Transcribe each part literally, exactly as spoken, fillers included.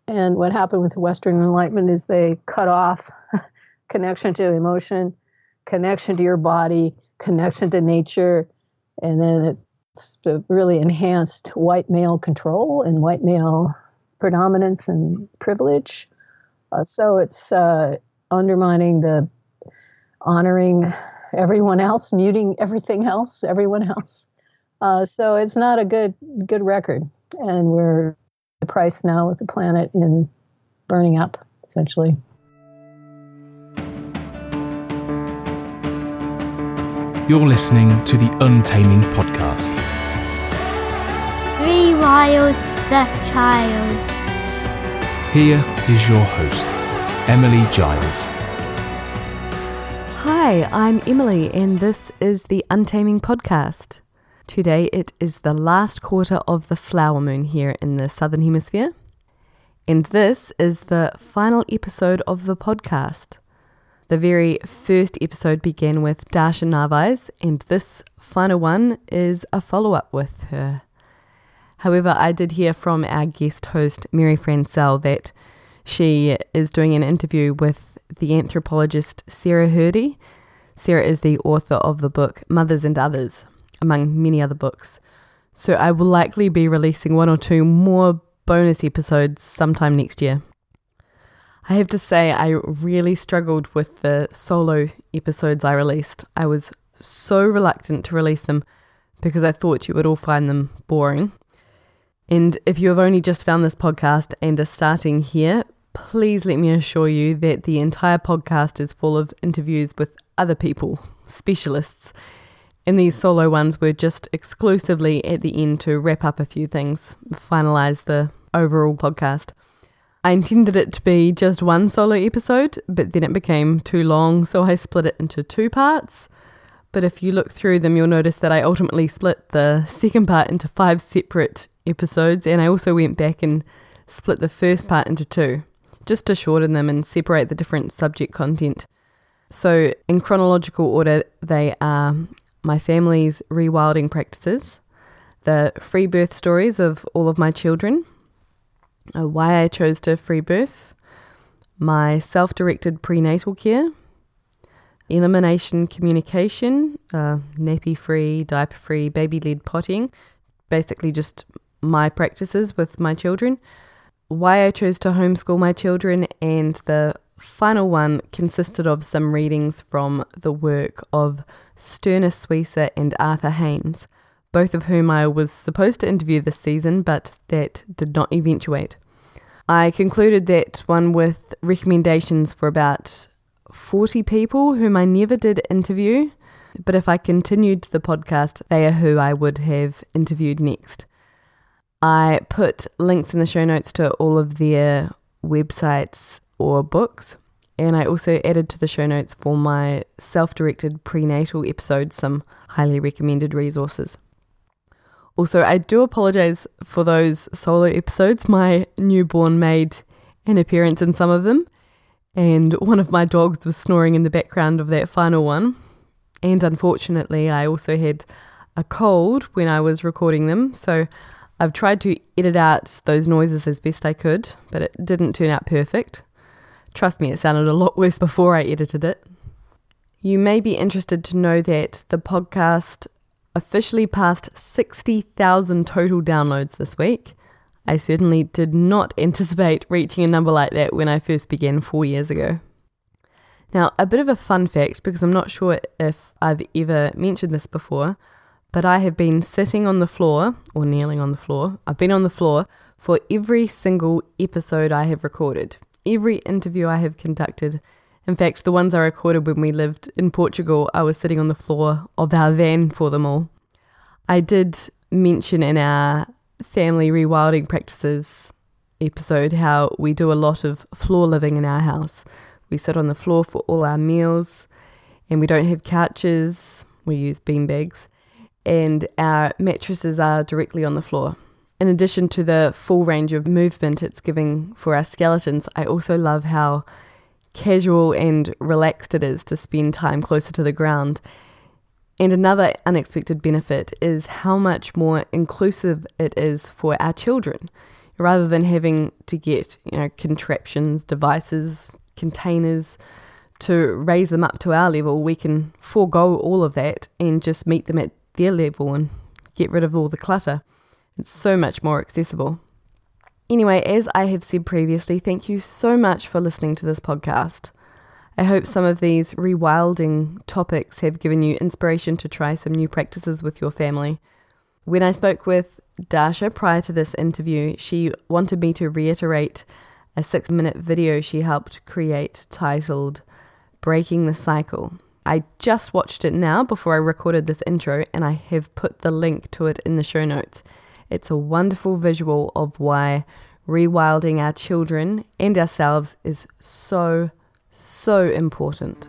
And what happened with the Western Enlightenment is they cut off connection to emotion, connection to your body, connection to nature, and then it's really enhanced white male control and white male predominance and privilege. Uh, so it's uh, undermining the honoring everyone else, muting everything else, everyone else. Uh, so it's not a good good record, and we're the price now with the planet in burning up, essentially. You're listening to the Untaming Podcast. Rewild the child. Here is your host, Emily Giles. Hi, I'm Emily, and this is the Untaming Podcast. Today it is the last quarter of the flower moon here in the Southern Hemisphere, and this is the final episode of the podcast. The very first episode began with Dasha Narvaez, and this final one is a follow-up with her. However, I did hear from our guest host, Mary Francel, that she is doing an interview with the anthropologist Sarah Hrdy. Sarah is the author of the book Mothers and Others, among many other books. So I will likely be releasing one or two more bonus episodes sometime next year. I have to say I really struggled with the solo episodes I released. I was so reluctant to release them because I thought you would all find them boring. And if you have only just found this podcast and are starting here, please let me assure you that the entire podcast is full of interviews with other people, specialists, and these solo ones were just exclusively at the end to wrap up a few things, finalize the overall podcast. I intended it to be just one solo episode, but then it became too long, so I split it into two parts. But if you look through them, you'll notice that I ultimately split the second part into five separate episodes, and I also went back and split the first part into two, just to shorten them and separate the different subject content. So in chronological order, they are my family's rewilding practices, the free birth stories of all of my children, uh, why I chose to free birth, my self-directed prenatal care, elimination communication, uh, nappy-free, diaper-free, baby-led potting, basically just my practices with my children, why I chose to homeschool my children, and the final one consisted of some readings from the work of Sturna Suisa and Arthur Haynes, both of whom I was supposed to interview this season, but that did not eventuate. I concluded that one with recommendations for about forty people whom I never did interview, but if I continued the podcast, they are who I would have interviewed next. I put links in the show notes to all of their websites or books, and I also added to the show notes for my self-directed prenatal episode some highly recommended resources. Also, I do apologize for those solo episodes. My newborn made an appearance in some of them, and one of my dogs was snoring in the background of that final one. And unfortunately, I also had a cold when I was recording them, so I've tried to edit out those noises as best I could, but it didn't turn out perfect. Trust me, it sounded a lot worse before I edited it. You may be interested to know that the podcast officially passed sixty thousand total downloads this week. I certainly did not anticipate reaching a number like that when I first began four years ago. Now, a bit of a fun fact, because I'm not sure if I've ever mentioned this before, but I have been sitting on the floor, or kneeling on the floor, I've been on the floor for every single episode I have recorded, every interview I have conducted. In fact, the ones I recorded when we lived in Portugal, I was sitting on the floor of our van for them all. I did mention in our family rewilding practices episode how we do a lot of floor living in our house. We sit on the floor for all our meals, and we don't have couches, we use beanbags, and our mattresses are directly on the floor. In addition to the full range of movement it's giving for our skeletons, I also love how casual and relaxed it is to spend time closer to the ground. And another unexpected benefit is how much more inclusive it is for our children. rather than having to get, you know, contraptions, devices, containers to raise them up to our level. We can forego all of that and just meet them at their level and get rid of all the clutter. It's so much more accessible. Anyway, as I have said previously, thank you so much for listening to this podcast. I hope some of these rewilding topics have given you inspiration to try some new practices with your family. When I spoke with Dasha prior to this interview, she wanted me to reiterate a six-minute video she helped create titled Breaking the Cycle. I just watched it now before I recorded this intro, and I have put the link to it in the show notes. It's a wonderful visual of why rewilding our children and ourselves is so, so important.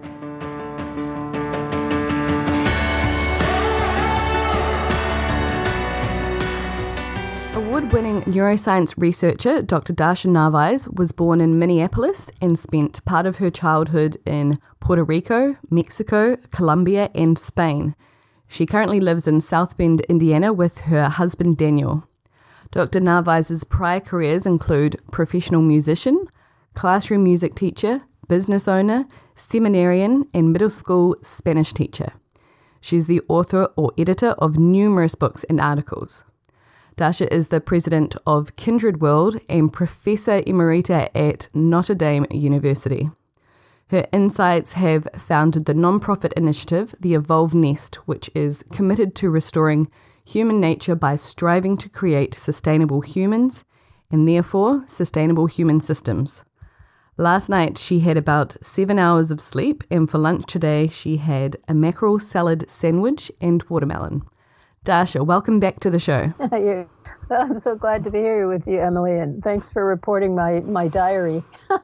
Award-winning neuroscience researcher Doctor Dasha Narvaez was born in Minneapolis and spent part of her childhood in Puerto Rico, Mexico, Colombia, and Spain. She currently lives in South Bend, Indiana with her husband Daniel. Doctor Narvaez's prior careers include professional musician, classroom music teacher, business owner, seminarian, and middle school Spanish teacher. She's the author or editor of numerous books and articles. Dasha is the president of Kindred World and professor emerita at Notre Dame University. Her insights have founded the nonprofit initiative, The Evolve Nest, which is committed to restoring human nature by striving to create sustainable humans and therefore sustainable human systems. Last night she had about seven hours of sleep, and for lunch today she had a mackerel salad sandwich and watermelon. Dasha, welcome back to the show. I'm so glad to be here with you, Emily, and thanks for reporting my, my diary.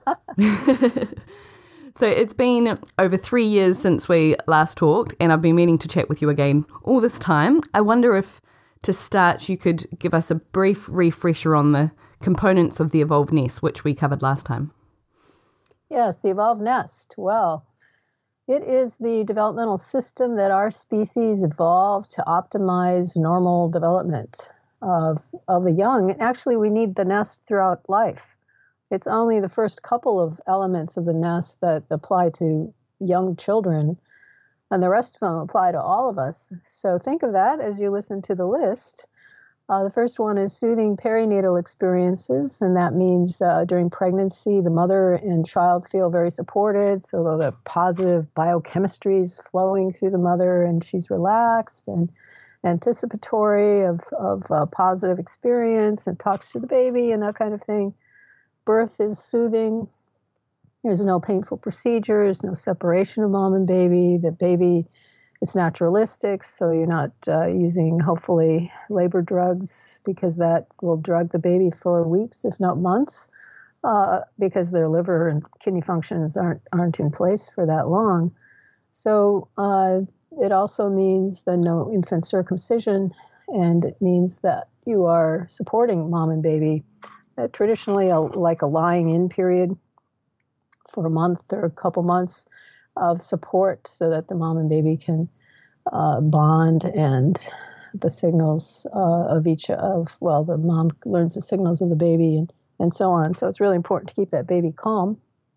So it's been over three years since we last talked, and I've been meaning to chat with you again all this time. I wonder if, to start, you could give us a brief refresher on the components of the Evolve Nest, which we covered last time. Yes, the Evolve Nest. Well, it is the developmental system that our species evolved to optimize normal development of, of the young. And actually, we need the nest throughout life. It's only the first couple of elements of the nest that apply to young children, and the rest of them apply to all of us. So think of that as you listen to the list. Uh, the first one is soothing perinatal experiences, and that means uh, during pregnancy, the mother and child feel very supported, so the positive biochemistry is flowing through the mother, and she's relaxed and anticipatory of, of a positive experience and talks to the baby and that kind of thing. Birth is soothing. There's no painful procedures, no separation of mom and baby. The baby, it's naturalistic, so you're not uh, using, hopefully, labor drugs, because that will drug the baby for weeks, if not months, uh, because their liver and kidney functions aren't aren't in place for that long. So uh, it also means the no infant circumcision, and it means that you are supporting mom and baby. Uh, traditionally, a, like a lying-in period for a month or a couple months of support so that the mom and baby can uh, bond, and the signals uh, of each of, well, the mom learns the signals of the baby and, and so on. So it's really important to keep that baby calm,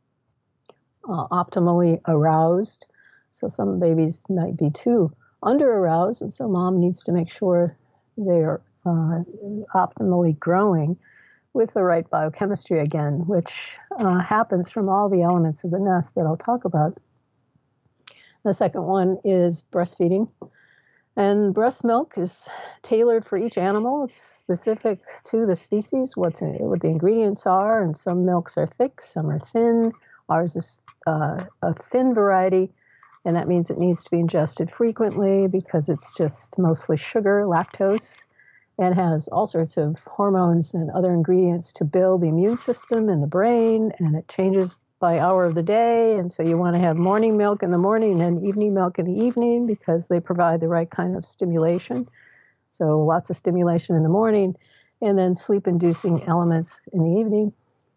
uh, optimally aroused. So some babies might be too under-aroused, and so mom needs to make sure they're uh, optimally growing with the right biochemistry again, which uh, happens from all the elements of the nest that I'll talk about. The second one is breastfeeding. And breast milk is tailored for each animal. It's specific to the species, what's in, what the ingredients are, and some milks are thick, some are thin. Ours is uh, a thin variety, and that means it needs to be ingested frequently because it's just mostly sugar, lactose, and has all sorts of hormones and other ingredients to build the immune system and the brain, and it changes by hour of the day, and so you want to have morning milk in the morning and evening milk in the evening because they provide the right kind of stimulation. So lots of stimulation in the morning, and then sleep-inducing elements in the evening.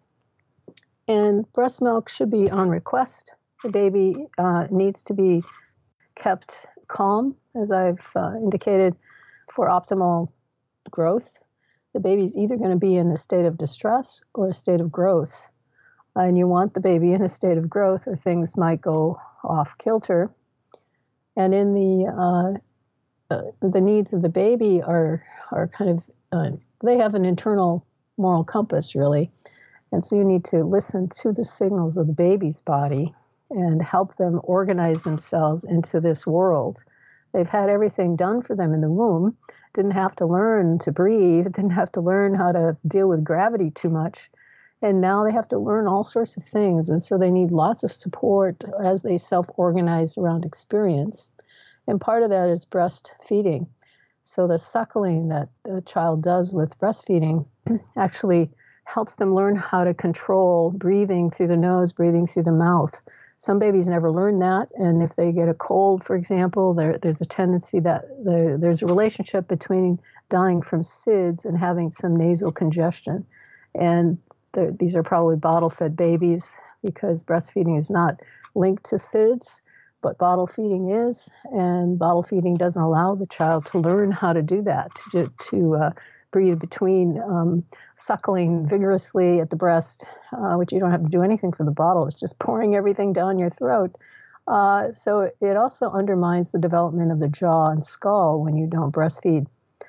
And breast milk should be on request. The baby uh, needs to be kept calm, as I've uh, indicated, for optimal growth. the baby's either going to be in a state of distress or a state of growth. And you want the baby in a state of growth, or things might go off kilter. And in the uh, uh, the needs of the baby are are kind of uh, they have an internal moral compass, really, and so you need to listen to the signals of the baby's body and help them organize themselves into this world. They've had everything done for them in the womb. Didn't have to learn to breathe. Didn't have to learn how to deal with gravity too much. And now they have to learn all sorts of things. And so they need lots of support as they self-organize around experience. And part of that is breastfeeding. So the suckling that the child does with breastfeeding actually helps them learn how to control breathing through the nose, breathing through the mouth. Some babies never learn that. And if they get a cold, for example, there, there's a tendency that there, there's a relationship between dying from S I D S and having some nasal congestion. And these are probably bottle-fed babies because breastfeeding is not linked to S I D S, but bottle feeding is, and bottle feeding doesn't allow the child to learn how to do that, to, to uh, breathe between um, suckling vigorously at the breast, uh, which you don't have to do anything for the bottle. It's just pouring everything down your throat. Uh, so it also undermines the development of the jaw and skull when you don't breastfeed.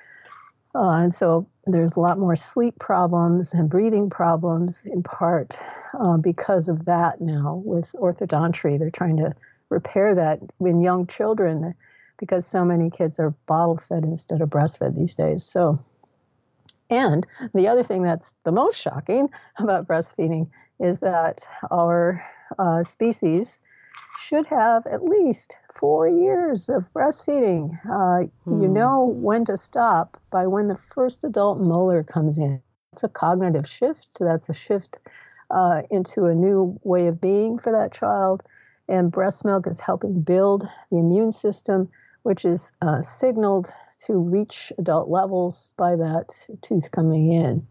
Uh, and so there's a lot more sleep problems and breathing problems, in part uh, because of that now with orthodontry. They're trying to repair that in young children because so many kids are bottle-fed instead of breastfed these days. So, and the other thing that's the most shocking about breastfeeding is that our uh, species should have at least four years of breastfeeding. Uh, mm. You know when to stop by when the first adult molar comes in. It's a cognitive shift. That's a shift uh, into a new way of being for that child. And breast milk is helping build the immune system, which is uh, signaled to reach adult levels by that tooth coming in.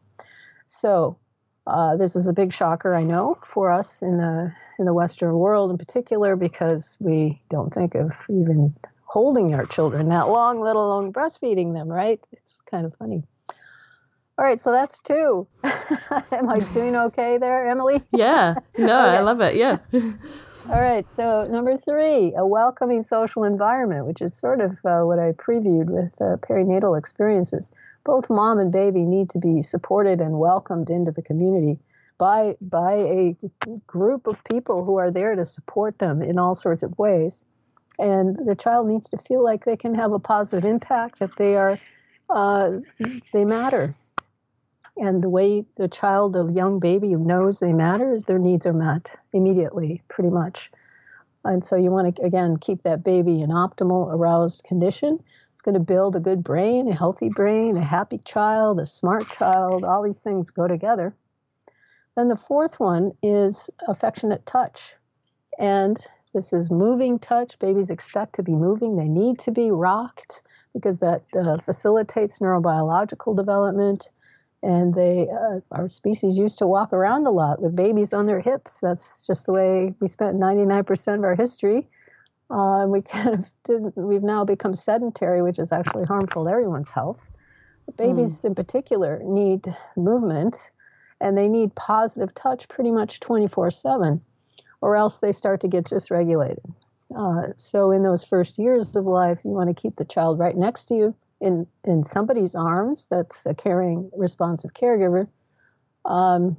So Uh, this is a big shocker, I know, for us in the in the Western world in particular, because we don't think of even holding our children that long, let alone breastfeeding them, right? It's kind of funny. All right, so that's two. Am I doing okay there, Emily? Yeah, no, okay. I love it, yeah. All right, so number three, a welcoming social environment, which is sort of uh, what I previewed with uh, perinatal experiences. Both mom and baby need to be supported and welcomed into the community by by a group of people who are there to support them in all sorts of ways. And the child needs to feel like they can have a positive impact, that they are uh, they matter. And the way the child, the young baby, knows they matter is their needs are met immediately, pretty much. And so you want to, again, keep that baby in optimal aroused condition. It's going to build a good brain, a healthy brain, a happy child, a smart child. All these things go together. Then the fourth one is affectionate touch. And this is moving touch. Babies expect to be moving. They need to be rocked because that uh, facilitates neurobiological development. And they, uh, our species used to walk around a lot with babies on their hips. That's just the way we spent ninety-nine percent of our history. Uh, we kind of didn't, we've now become sedentary, which is actually harmful to everyone's health. But babies mm. in particular need movement, and they need positive touch pretty much twenty-four seven, or else they start to get dysregulated. Uh, so in those first years of life, you want to keep the child right next to you, in, in somebody's arms. That's a caring, responsive caregiver. Um,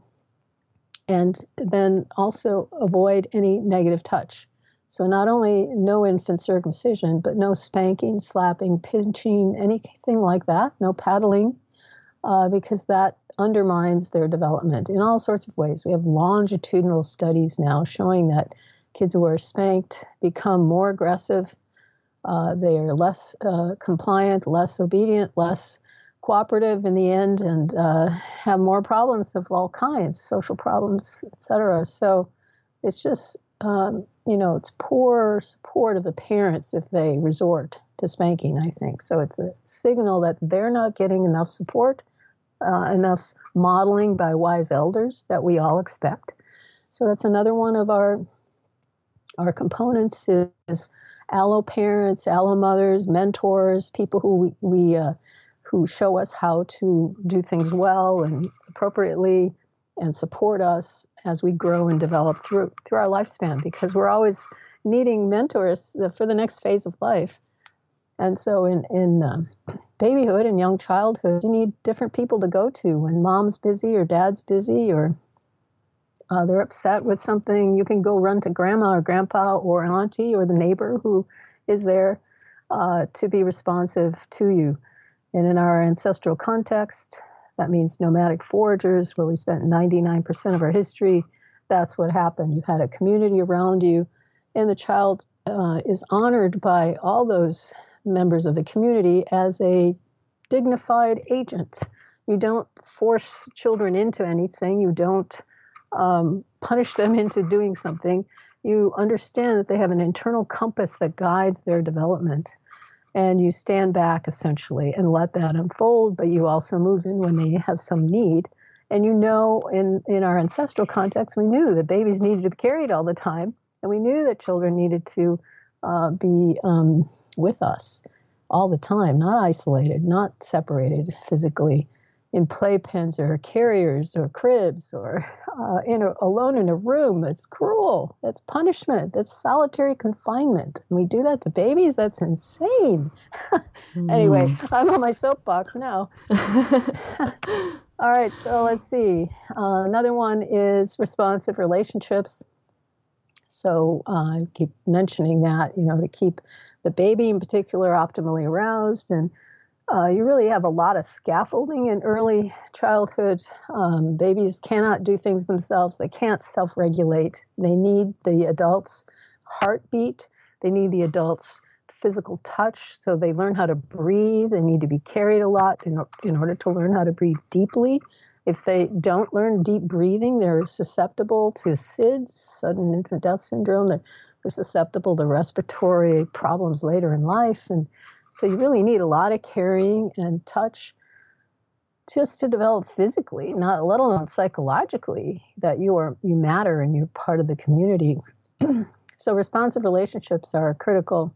and then also avoid any negative touch. So not only no infant circumcision, but no spanking, slapping, pinching, anything like that, no paddling, uh, because that undermines their development in all sorts of ways. We have longitudinal studies now showing that kids who are spanked become more aggressive. Uh, they are less uh, compliant, less obedient, less cooperative in the end, and uh, have more problems of all kinds, social problems, et cetera. So it's just, um, you know, it's poor support of the parents if they resort to spanking, I think. So it's a signal that they're not getting enough support, uh, enough modeling by wise elders that we all expect. So that's another one of our our components is allo parents, allo mothers, mentors, people who we, we uh, who show us how to do things well and appropriately and support us as we grow and develop through through our lifespan, because we're always needing mentors for the next phase of life. And so in, in uh, babyhood and young childhood, you need different people to go to. When mom's busy or dad's busy or uh, they're upset with something, you can go run to grandma or grandpa or auntie or the neighbor who is there uh, to be responsive to you. And in our ancestral context, that means nomadic foragers, where we spent ninety-nine percent of our history. That's what happened. You had a community around you, and the child uh, is honored by all those members of the community as a dignified agent. You don't force children into anything. You don't um, punish them into doing something. You understand that they have an internal compass that guides their development. And you stand back, essentially, and let that unfold, but you also move in when they have some need. And you know, in, in our ancestral context, we knew that babies needed to be carried all the time, and we knew that children needed to uh, be um, with us all the time, not isolated, not separated physically in playpens or carriers or cribs or uh, in a, alone in a room. It's cruel. That's punishment. That's solitary confinement. And we do that to babies? That's insane. mm. Anyway, I'm on my soapbox now. All right, so let's see. Uh, another one is responsive relationships. So uh, I keep mentioning that, you know, to keep the baby in particular optimally aroused. And Uh, you really have a lot of scaffolding in early childhood. Um, babies cannot do things themselves. They can't self-regulate. They need the adult's heartbeat. They need the adult's physical touch, so they learn how to breathe. They need to be carried a lot in, in order to learn how to breathe deeply. If they don't learn deep breathing, they're susceptible to S I D S, sudden infant death syndrome. They're, they're susceptible to respiratory problems later in life. And so you really need a lot of carrying and touch just to develop physically, not let alone psychologically, that you are you matter and you're part of the community. So responsive relationships are critical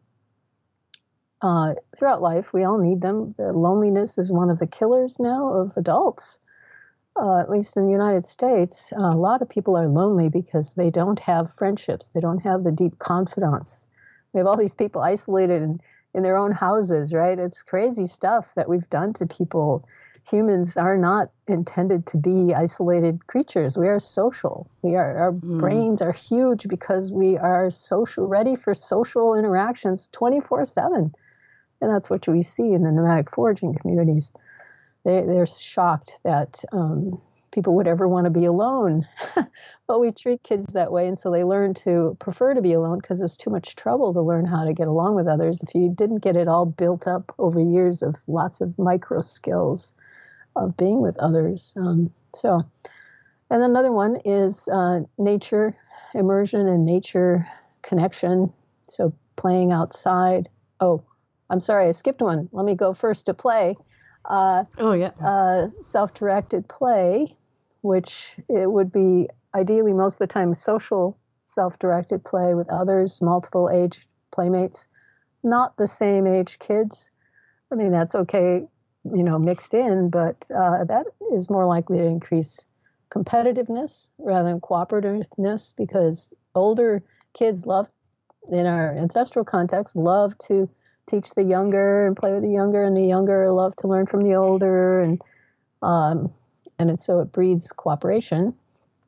uh, throughout life. We all need them. The loneliness is one of the killers now of adults, uh, at least in the United States. Uh, a lot of people are lonely because they don't have friendships. They don't have the deep confidants. We have all these people isolated and in their own houses, right? It's crazy stuff that we've done to people. Humans are not intended to be isolated creatures. We are social. We are, our mm. brains are huge because we are social, ready for social interactions twenty-four seven. And that's what we see in the nomadic foraging communities. They, they're shocked that um, people would ever want to be alone. But we treat kids that way, and so they learn to prefer to be alone because it's too much trouble to learn how to get along with others if you didn't get it all built up over years of lots of micro skills of being with others. Um, so, and another one is uh, nature immersion and nature connection. So playing outside. Oh, I'm sorry, I skipped one. Let me go first to play. Uh, oh, yeah. Uh, self-directed play, which it would be ideally most of the time social self-directed play with others, multiple age playmates, not the same age kids. I mean, that's okay, you know, mixed in, but uh, that is more likely to increase competitiveness rather than cooperativeness, because older kids love, in our ancestral context, love to teach the younger and play with the younger, and the younger love to learn from the older, and um, and it, so it breeds cooperation.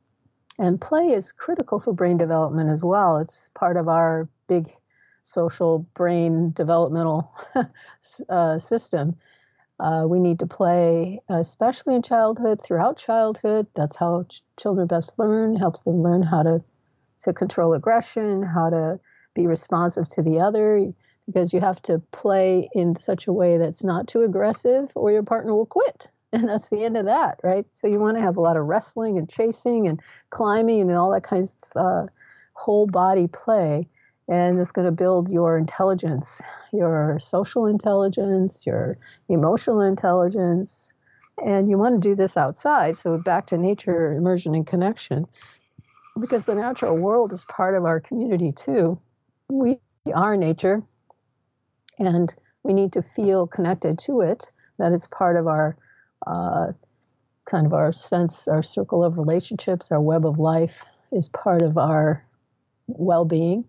And play is critical for brain development as well. It's part of our big social brain developmental uh, system. Uh, we need to play, especially in childhood, throughout childhood. That's how ch- children best learn, helps them learn how to, to control aggression, how to be responsive to the other, because you have to play in such a way that's not too aggressive or your partner will quit. And that's the end of that, right? So you want to have a lot of wrestling and chasing and climbing and all that kinds of uh, whole body play. And it's going to build your intelligence, your social intelligence, your emotional intelligence. And you want to do this outside. So back to nature, immersion, and connection. Because the natural world is part of our community too. We are nature, and we need to feel connected to it that it's part of our uh, kind of our sense, our circle of relationships, our web of life is part of our well-being.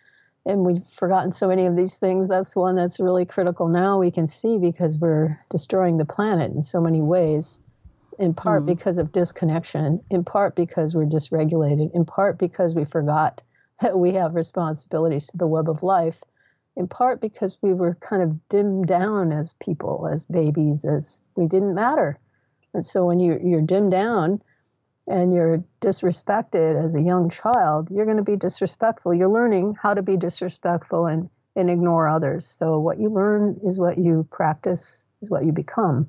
And we've forgotten so many of these things. That's one that's really critical now we can see because we're destroying the planet in so many ways, in part mm. because of disconnection, in part because we're dysregulated, in part because we forgot that we have responsibilities to the web of life, in part because we were kind of dimmed down as people, as babies, as we didn't matter. And so when you, you're dimmed down and you're disrespected as a young child, you're going to be disrespectful. You're learning how to be disrespectful and, and ignore others. So what you learn is what you practice, is what you become.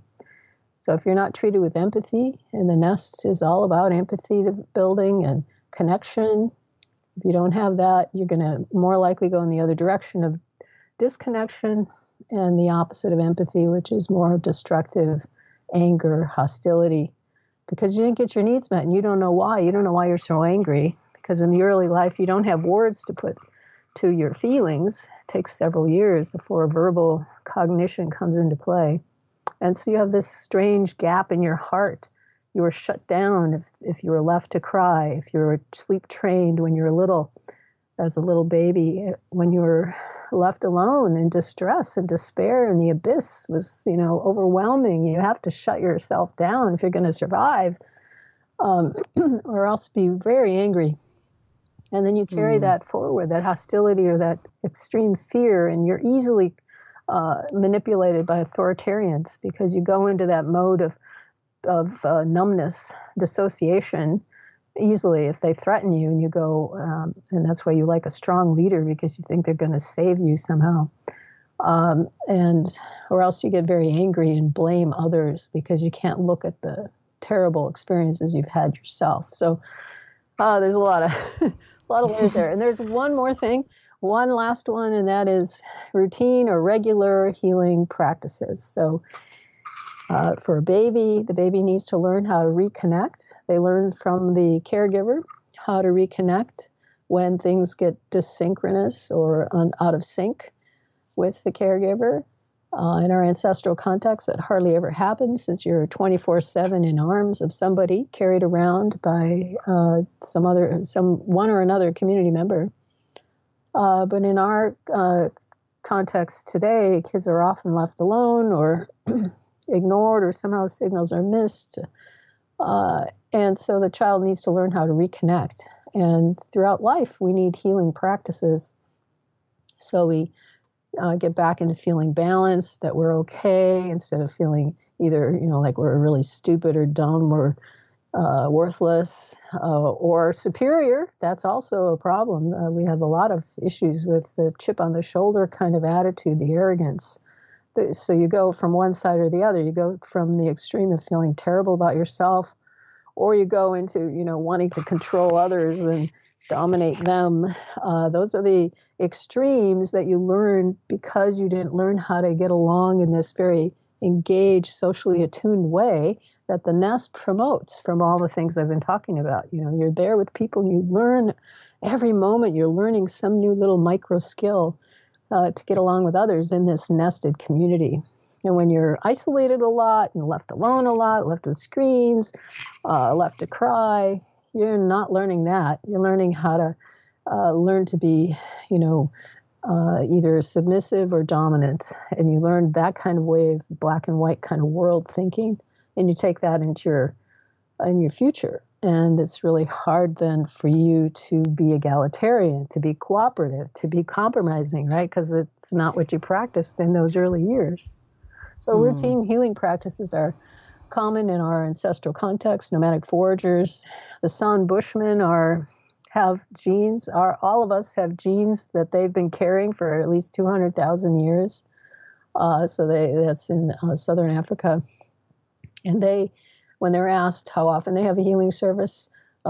So if you're not treated with empathy, and the nest is all about empathy to building and connection, if you don't have that, you're going to more likely go in the other direction of disconnection and the opposite of empathy, which is more destructive anger, hostility, because you didn't get your needs met and you don't know why. You don't know why you're so angry, because in the early life, you don't have words to put to your feelings. It takes several years before verbal cognition comes into play. And so you have this strange gap in your heart. You were shut down if, if you were left to cry, if you were sleep trained when you were little, as a little baby, when you were left alone in distress and despair, and the abyss was, you know, overwhelming. You have to shut yourself down if you're going to survive, um, or else be very angry. And then you carry mm. that forward, that hostility or that extreme fear, and you're easily uh, manipulated by authoritarians because you go into that mode of of uh, numbness, dissociation, easily if they threaten you, and you go, um, and that's why you like a strong leader, because you think they're going to save you somehow. Um, and, or else you get very angry and blame others because you can't look at the terrible experiences you've had yourself. So uh, there's a lot of, a lot of layers there. And there's one more thing, one last one, and that is routine or regular healing practices. So Uh, for a baby, the baby needs to learn how to reconnect. They learn from the caregiver how to reconnect when things get dysynchronous or un- out of sync with the caregiver. Uh, in our ancestral context, that hardly ever happens, since you're twenty-four seven in arms of somebody, carried around by uh, some other, some one or another community member. Uh, but in our uh, context today, kids are often left alone or ignored, or somehow signals are missed. Uh, and so the child needs to learn how to reconnect. And throughout life, we need healing practices. So we uh, get back into feeling balanced, that we're okay, instead of feeling either, you know, like we're really stupid or dumb or uh, worthless uh, or superior. That's also a problem. Uh, we have a lot of issues with the chip on the shoulder kind of attitude, the arrogance. So you go from one side or the other. You go from the extreme of feeling terrible about yourself, or you go into, you know, wanting to control others and dominate them. Uh, those are the extremes that you learn because you didn't learn how to get along in this very engaged, socially attuned way that the nest promotes from all the things I've been talking about. You know, you're there with people, you learn every moment, you're learning some new little micro skill Uh, to get along with others in this nested community. And when you're isolated a lot and left alone a lot, left with screens, uh, left to cry, you're not learning that. You're learning how to uh, learn to be, you know, uh, either submissive or dominant. And you learn that kind of way of black and white kind of world thinking, and you take that into your, in your future. And it's really hard then for you to be egalitarian, to be cooperative, to be compromising, right? Because it's not what you practiced in those early years. So mm. routine healing practices are common in our ancestral context. Nomadic foragers, the San Bushmen are have genes. Are all of us have genes that they've been carrying for at least two hundred thousand years. Uh, so they that's in uh, southern Africa, and they. When they're asked how often they have a healing service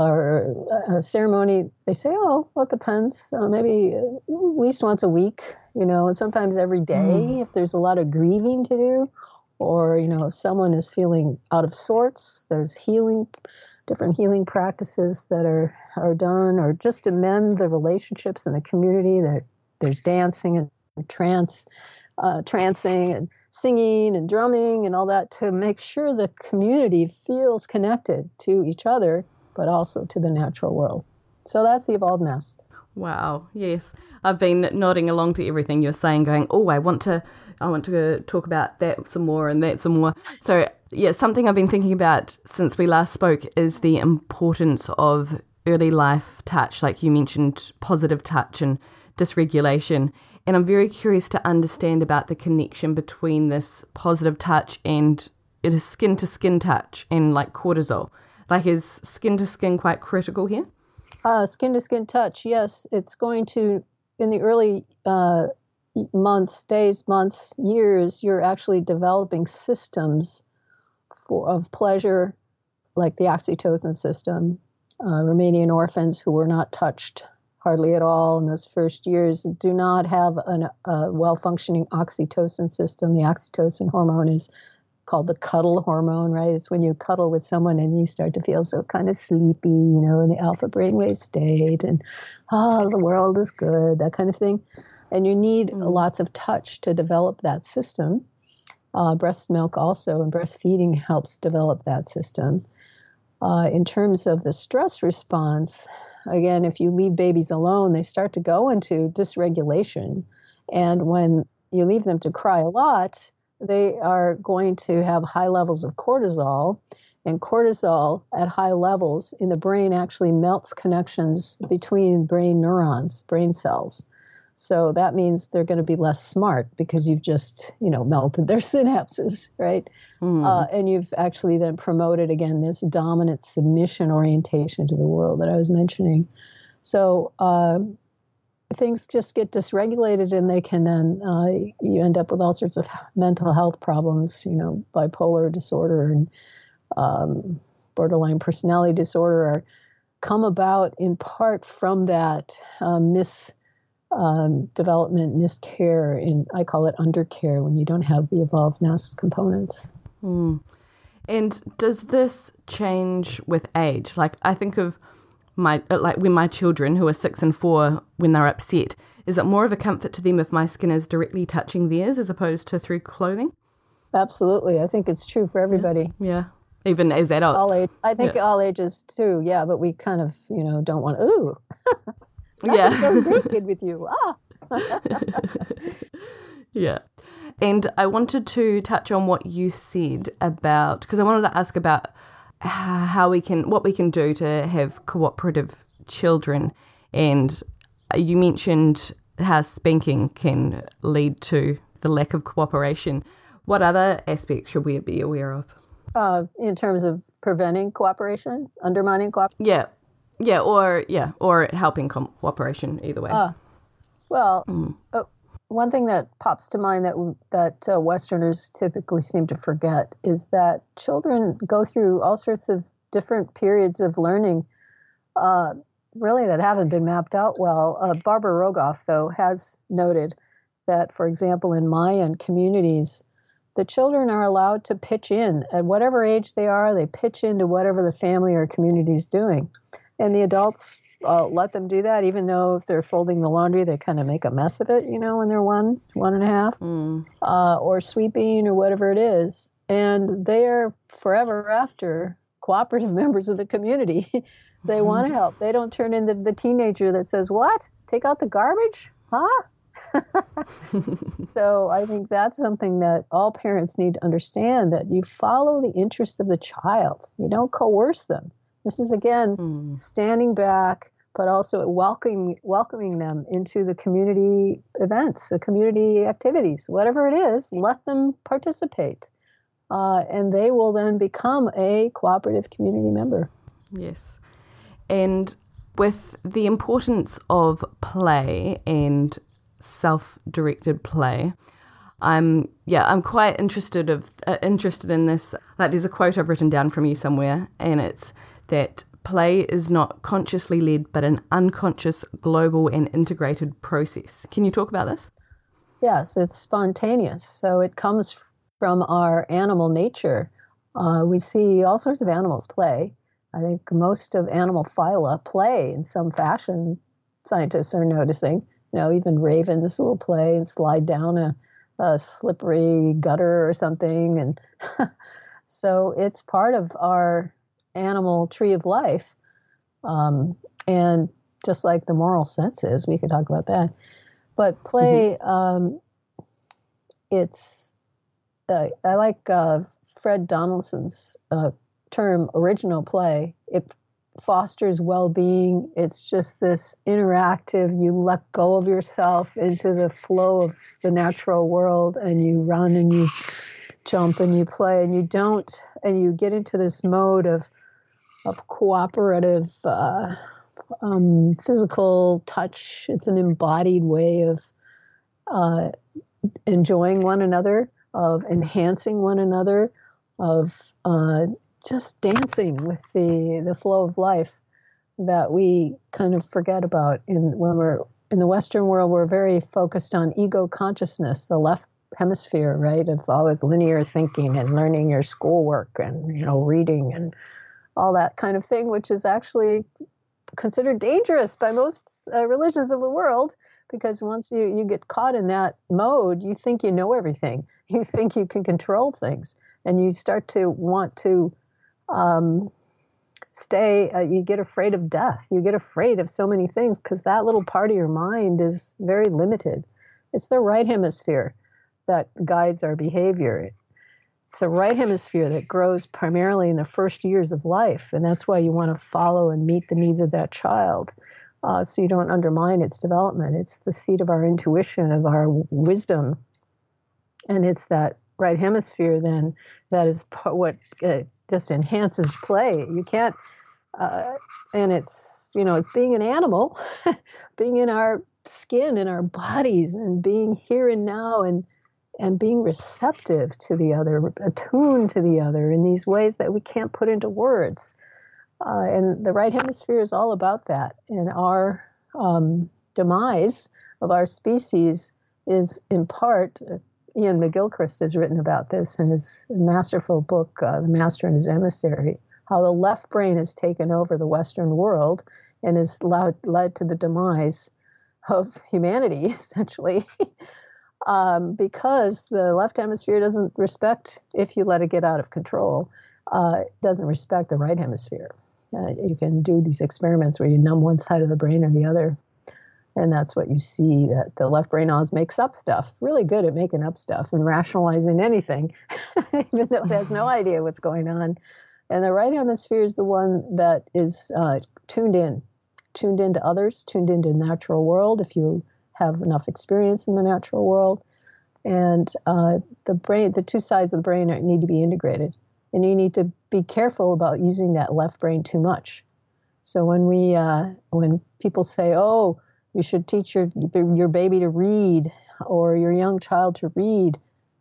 or a ceremony, they say, oh, well, it depends. Uh, maybe at least once a week, you know, and sometimes every day mm. if there's a lot of grieving to do, or, you know, if someone is feeling out of sorts, there's healing, different healing practices that are, are done, or just to mend the relationships in the community. That there's dancing and trance. uh, trancing and singing and drumming and all that to make sure the community feels connected to each other, but also to the natural world. So that's the evolved nest. Wow. Yes. I've been nodding along to everything you're saying, going, oh, I want to, I want to talk about that some more and that some more. So yeah, something I've been thinking about since we last spoke is the importance of early life touch, like you mentioned, positive touch and dysregulation. And I'm very curious to understand about the connection between this positive touch and it is skin to skin touch and like cortisol. Like, is skin to skin quite critical here? Uh, skin to skin touch, yes. It's going to, in the early uh, months, days, months, years, you're actually developing systems for, of pleasure, like the oxytocin system. Uh, Romanian orphans who were not touched hardly at all in those first years do not have an, a well-functioning oxytocin system. The oxytocin hormone is called the cuddle hormone, right? It's when you cuddle with someone and you start to feel so kind of sleepy, you know, in the alpha brainwave state, and oh, the world is good, that kind of thing. And you need mm. lots of touch to develop that system. Uh, breast milk also, and breastfeeding helps develop that system. Uh, in terms of the stress response, again, if you leave babies alone, they start to go into dysregulation. And when you leave them to cry a lot, they are going to have high levels of cortisol. And cortisol at high levels in the brain actually melts connections between brain neurons, brain cells. So that means they're going to be less smart because you've just, you know, melted their synapses, right? Mm. Uh, and you've actually then promoted, again, this dominant submission orientation to the world that I was mentioning. So uh, things just get dysregulated, and they can then, uh, you end up with all sorts of mental health problems, you know, bipolar disorder and um, borderline personality disorder are come about in part from that uh, mis Um, development, miscare, in I call it undercare, when you don't have the evolved nest components. Mm. And does this change with age? Like, I think of my, like when my children who are six and four, when they're upset, is it more of a comfort to them if my skin is directly touching theirs as opposed to through clothing? Absolutely. I think it's true for everybody. Yeah. yeah. Even as adults. All age. I think yeah. all ages too. Yeah. But we kind of, you know, don't want, ooh. Yeah. Go naked with you. Ah. Yeah. And I wanted to touch on what you said about, because I wanted to ask about how we can, what we can do to have cooperative children. And you mentioned how spanking can lead to the lack of cooperation. What other aspects should we be aware of? Uh, in terms of preventing cooperation, undermining cooperation? Yeah. Yeah, or yeah, or helping com- cooperation, either way. Uh, well, mm. uh, one thing that pops to mind that that uh, Westerners typically seem to forget is that children go through all sorts of different periods of learning, uh, really that haven't been mapped out well. Uh, Barbara Rogoff, though, has noted that, for example, in Mayan communities, the children are allowed to pitch in at whatever age they are. They pitch into whatever the family or community is doing. And the adults uh, let them do that, even though if they're folding the laundry, they kind of make a mess of it, you know, when they're one, one and a half, mm. uh, or sweeping or whatever it is. And they are forever after cooperative members of the community. They mm. want to help. They don't turn into the teenager that says, what? Take out the garbage? Huh? So I think that's something that all parents need to understand, that you follow the interest of the child. You don't coerce them. This is, again, mm. standing back, but also welcoming welcoming them into the community events, the community activities, whatever it is, let them participate. Uh, and they will then become a cooperative community member. Yes. And with the importance of play and self-directed play, I'm yeah I'm quite interested of uh, interested in this. Like, there's a quote I've written down from you somewhere, and it's that play is not consciously led, but an unconscious, global, and integrated process. Can you talk about this? Yes, it's spontaneous. So it comes from our animal nature. Uh, we see all sorts of animals play. I think most of animal phyla play in some fashion. Scientists are noticing. You know, even ravens will play and slide down a, a slippery gutter or something. And so it's part of our animal tree of life. Um, and just like the moral senses, we could talk about that. But play, mm-hmm. um, it's, uh, I like uh, Fred Donaldson's uh, term, original play. It fosters well-being. It's just this interactive, you let go of yourself into the flow of the natural world, and you run and you jump and you play, and you don't, and you get into this mode of of cooperative uh, um, physical touch. It's an embodied way of uh, enjoying one another, of enhancing one another, of uh, just dancing with the, the flow of life that we kind of forget about in when we're in the Western world. We're very focused on ego consciousness, the left hemisphere, right, of always linear thinking and learning your schoolwork and, you know, reading and all that kind of thing, which is actually considered dangerous by most uh, religions of the world, because once you, you get caught in that mode, you think you know everything. You think you can control things, and you start to want to um, stay, uh, you get afraid of death. You get afraid of so many things because that little part of your mind is very limited. It's the right hemisphere that guides our behavior. It's the right hemisphere that grows primarily in the first years of life, and that's why you want to follow and meet the needs of that child, uh, so you don't undermine its development. It's the seat of our intuition, of our wisdom, and it's that right hemisphere then that is part, what uh, just enhances play. You can't, uh, and it's, you know, it's being an animal, being in our skin, in our bodies, and being here and now, and and being receptive to the other, attuned to the other in these ways that we can't put into words. Uh, and the right hemisphere is all about that. And our um, demise of our species is in part, uh, Ian McGilchrist has written about this in his masterful book, uh, The Master and His Emissary, how the left brain has taken over the Western world and has led, led to the demise of humanity, essentially. Um, because the left hemisphere doesn't respect, if you let it get out of control, uh, doesn't respect the right hemisphere. Uh, you can do these experiments where you numb one side of the brain or the other, and that's what you see, that the left brain always makes up stuff, really good at making up stuff and rationalizing anything, even though it has no idea what's going on. And the right hemisphere is the one that is uh, tuned in, tuned into others, tuned into the natural world, if you have enough experience in the natural world. And uh, the brain, the two sides of the brain are, need to be integrated. And you need to be careful about using that left brain too much. So when we, uh, when people say, oh, you should teach your, your baby to read or your young child to read,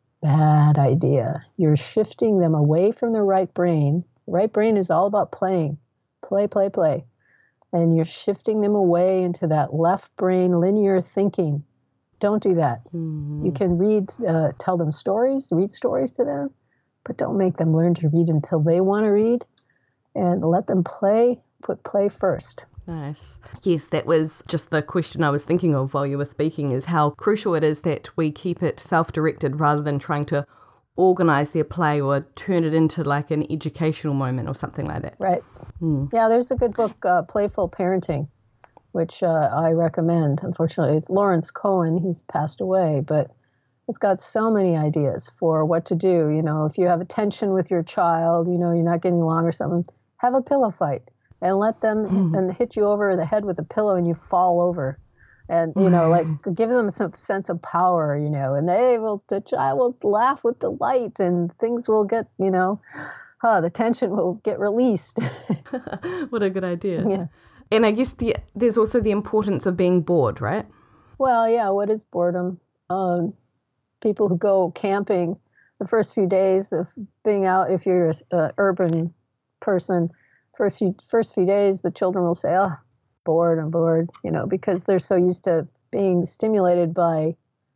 bad idea. You're shifting them away from the right brain. The right brain is all about playing, play, play, play. And you're shifting them away into that left brain linear thinking. Don't do that. Mm-hmm. You can read, uh, tell them stories, read stories to them, but don't make them learn to read until they want to read, and let them play, put play first. Nice. Yes, that was just the question I was thinking of while you were speaking, is how crucial it is that we keep it self-directed rather than trying to organize their play or turn it into like an educational moment or something like that. Right. Mm. Yeah, there's a good book, uh, Playful Parenting, which uh, I recommend. Unfortunately, it's Lawrence Cohen. He's passed away, but it's got so many ideas for what to do. You know, if you have a tension with your child, you know, you're not getting along or something, have a pillow fight and let them mm. and hit you over the head with a pillow and you fall over. And, you know, like give them some sense of power, you know, and they will, the child will laugh with delight and things will get, you know, uh, the tension will get released. What a good idea. Yeah. And I guess the, there's also the importance of being bored, right? Well, yeah, what is boredom? Um, people who go camping, the first few days of being out, if you're an urban person, for a few, first few days, the children will say, oh, bored, I'm bored, you know, because they're so used to being stimulated by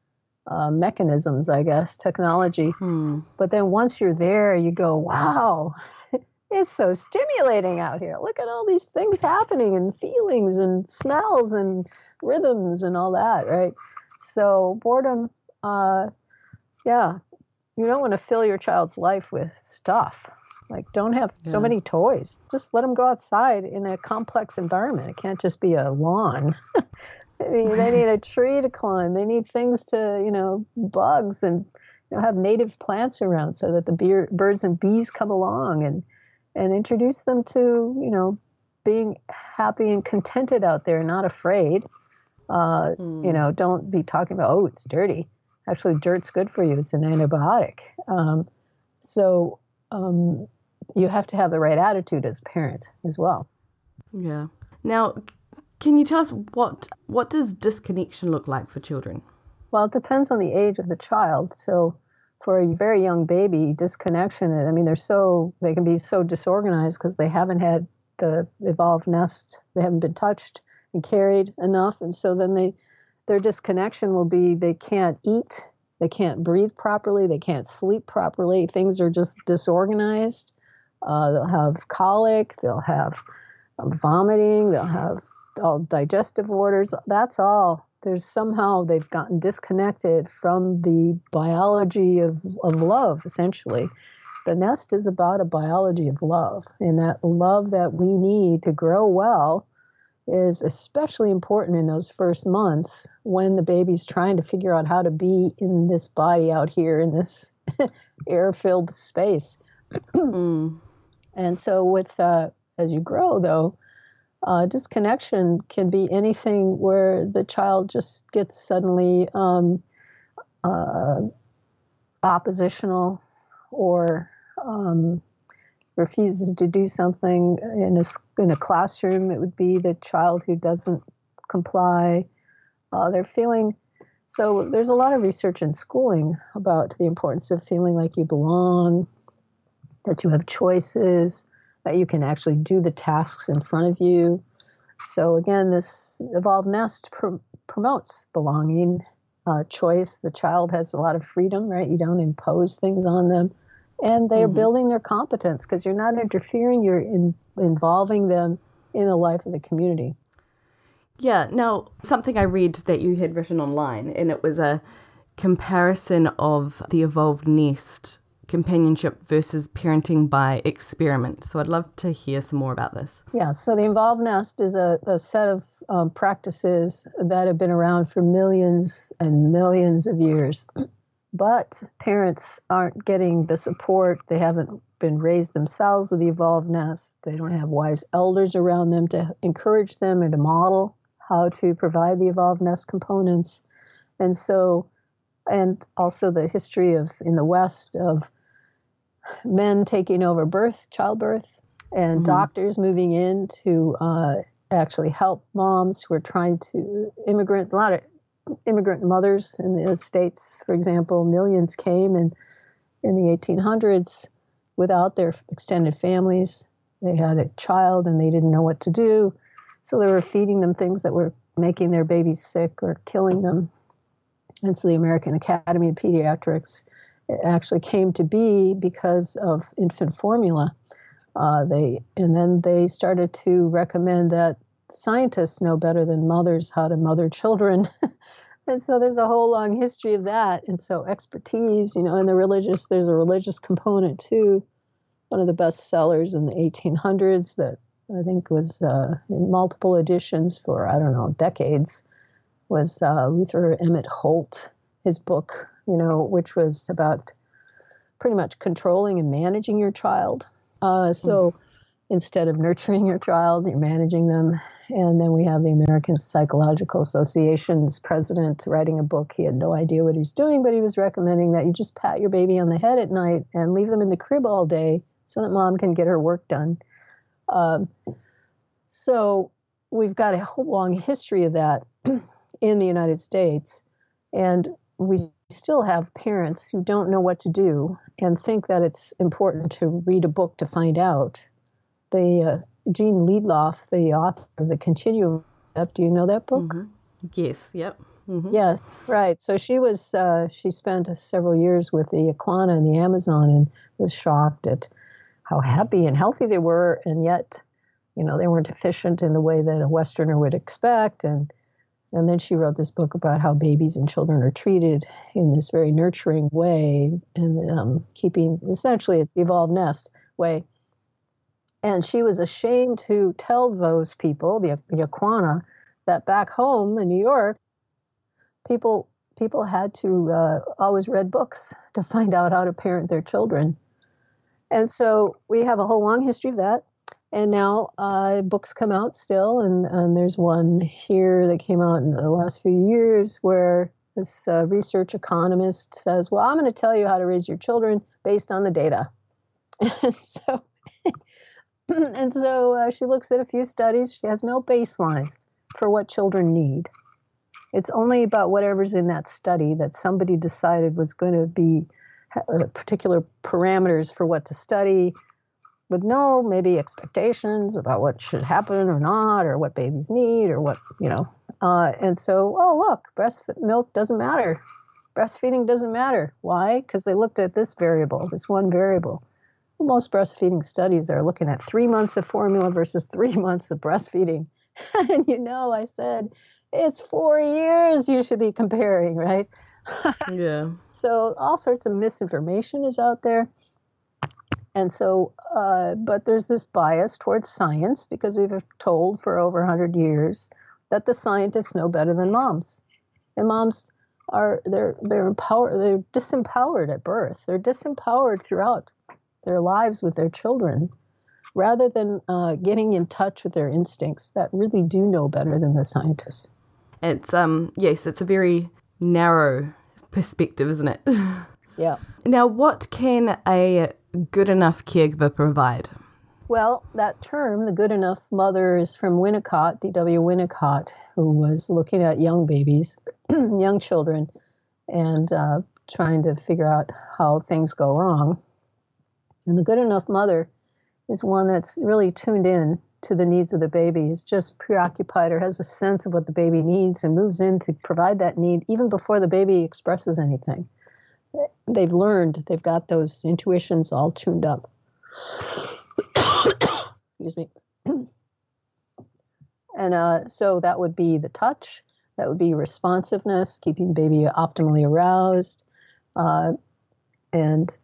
uh, mechanisms, I guess, technology. Hmm. But then once you're there, you go, wow, it's so stimulating out here. Look at all these things happening and feelings and smells and rhythms and all that, right? So boredom, uh, yeah, you don't want to fill your child's life with stuff. Like, don't have yeah. so many toys. Just let them go outside in a complex environment. It can't just be a lawn. I mean, they need a tree to climb. They need things to, you know, bugs and, you know, have native plants around so that the beer, birds and bees come along and, and introduce them to, you know, being happy and contented out there, not afraid. Uh, mm. You know, don't be talking about, oh, it's dirty. Actually, dirt's good for you. It's an antibiotic. Um, so um, you have to have the right attitude as a parent as well. Yeah. Now, can you tell us what what does disconnection look like for children? Well, it depends on the age of the child. So for a very young baby, disconnection, I mean, they're so, they can be so disorganized because they haven't had the evolved nest. They haven't been touched and carried enough. And so then they, their disconnection will be they can't eat, they can't breathe properly, they can't sleep properly. Things are just disorganized. Uh, they'll have colic, they'll have um, vomiting, they'll have all digestive orders. That's all. There's somehow they've gotten disconnected from the biology of, of love, essentially. The nest is about a biology of love, and that love that we need to grow well is especially important in those first months when the baby's trying to figure out how to be in this body out here in this air-filled space. mm. And so with uh, as you grow, though, uh, disconnection can be anything where the child just gets suddenly um, uh, oppositional or um, refuses to do something in a, in a classroom. It would be the child who doesn't comply. Uh, they're feeling, so there's a lot of research in schooling about the importance of feeling like you belong, that you have choices, that you can actually do the tasks in front of you. So again, this evolved nest pr- promotes belonging, uh, choice. The child has a lot of freedom, right? You don't impose things on them. And they're mm-hmm. building their competence because you're not interfering, you're in, involving them in the life of the community. Yeah. Now, something I read that you had written online, and it was a comparison of the evolved nest companionship versus parenting by experiment. So I'd love to hear some more about this. Yeah, so the evolved nest is a, a set of um, practices that have been around for millions and millions of years. But parents aren't getting the support. They haven't been raised themselves with the evolved nest. They don't have wise elders around them to encourage them and to model how to provide the evolved nest components. And so, and also the history of, in the West, of men taking over birth, childbirth, and mm-hmm. doctors moving in to uh, actually help moms who are trying to immigrant, a lot of immigrant mothers in the States, for example, millions came in, in the eighteen hundreds without their extended families. They had a child and they didn't know what to do. So they were feeding them things that were making their babies sick or killing them. And so the American Academy of Pediatrics actually came to be because of infant formula. Uh, they and then they started to recommend that scientists know better than mothers how to mother children. And so there's a whole long history of that. And so expertise, you know, and the religious, there's a religious component too. One of the best sellers in the eighteen hundreds that I think was uh, in multiple editions for, I don't know, decades, was uh, Luther Emmett Holt, his book, you know, which was about pretty much controlling and managing your child. Uh, so mm. instead of nurturing your child, you're managing them. And then we have the American Psychological Association's president writing a book. He had no idea what he's doing, but he was recommending that you just pat your baby on the head at night and leave them in the crib all day so that mom can get her work done. Um, so we've got a whole long history of that in the United States. And we still have parents who don't know what to do and think that it's important to read a book to find out. The uh, Jean Liedloff, the author of The Continuum, do you know that book? Mm-hmm. Yes, yep. Mm-hmm. Yes, right. So she was, uh, she spent several years with the iguana in the Amazon and was shocked at how happy and healthy they were, and yet, you know, they weren't efficient in the way that a Westerner would expect, and And then she wrote this book about how babies and children are treated in this very nurturing way, and um, keeping, essentially, it's the evolved nest way. And she was ashamed to tell those people, the Yakwana, that back home in New York, people people had to uh, always read books to find out how to parent their children. And so we have a whole long history of that. And now uh, books come out still, and, and there's one here that came out in the last few years where this uh, research economist says, well, I'm going to tell you how to raise your children based on the data. And so, and so uh, she looks at a few studies. She has no baselines for what children need. It's only about whatever's in that study that somebody decided was going to be uh, particular parameters for what to study, with no maybe expectations about what should happen or not, or what babies need, or what, you know. Uh, and so, oh, look, breast milk doesn't matter. Breastfeeding doesn't matter. Why? Because they looked at this variable, this one variable. Most breastfeeding studies are looking at three months of formula versus three months of breastfeeding. And you know, I said, it's four years you should be comparing, right? Yeah. So all sorts of misinformation is out there. And so, uh, but there's this bias towards science because we've been told for over one hundred years that the scientists know better than moms. And moms are, they're, they're empowered, they're disempowered at birth. They're disempowered throughout their lives with their children, rather than uh, getting in touch with their instincts that really do know better than the scientists. It's, um, yes, it's a very narrow perspective, isn't it? Yeah. Now, what can a good enough caregiver provide? Well, that term, the good enough mother, is from Winnicott, D W Winnicott, who was looking at young babies, young children, and uh, trying to figure out how things go wrong. And the good enough mother is one that's really tuned in to the needs of the baby, is just preoccupied or has a sense of what the baby needs and moves in to provide that need even before the baby expresses anything. They've learned, they've got those intuitions all tuned up. Excuse me. And uh, so that would be the touch, that would be responsiveness, keeping the baby optimally aroused. Uh, and